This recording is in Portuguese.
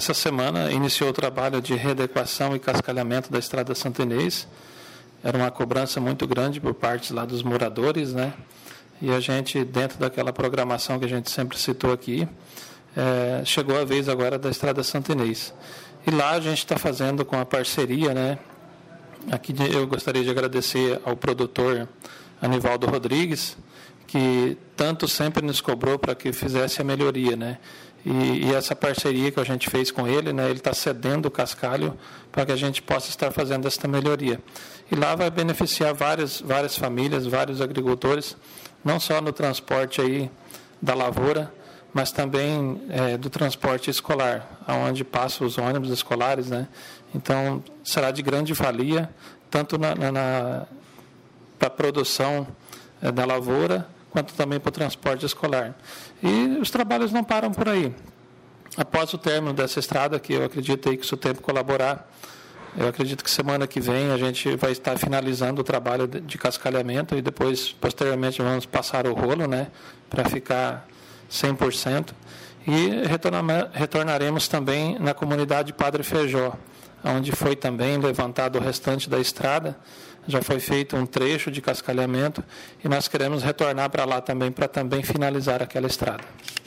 essa semana iniciou o trabalho de readequação e cascalhamento da Estrada Santa Inês. Era uma cobrança muito grande por parte lá dos moradores, né? E a gente, dentro daquela programação que a gente sempre citou aqui, chegou a vez agora da Estrada Santa Inês. E lá a gente está fazendo com a parceria, né? Aqui eu gostaria de agradecer ao produtor Anivaldo Rodrigues, que tanto sempre nos cobrou para que fizesse a melhoria, né? E essa parceria que a gente fez com ele, né? Ele está cedendo o cascalho para que a gente possa estar fazendo essa melhoria. E lá vai beneficiar várias famílias, vários agricultores, não só no transporte aí da lavoura, mas também do transporte escolar, onde passam os ônibus escolares, né? Então, será de grande valia, tanto para a produção da lavoura, quanto também para o transporte escolar. E os trabalhos não param por aí. Após o término dessa estrada, que eu acredito aí que se o tempo colaborar, eu acredito que semana que vem a gente vai estar finalizando o trabalho de cascalhamento e depois, posteriormente, vamos passar o rolo, né, para ficar 100%. E retornaremos também na comunidade Padre Feijó, onde foi também levantado o restante da estrada. Já foi feito um trecho de cascalhamento e nós queremos retornar para lá também, para também finalizar aquela estrada.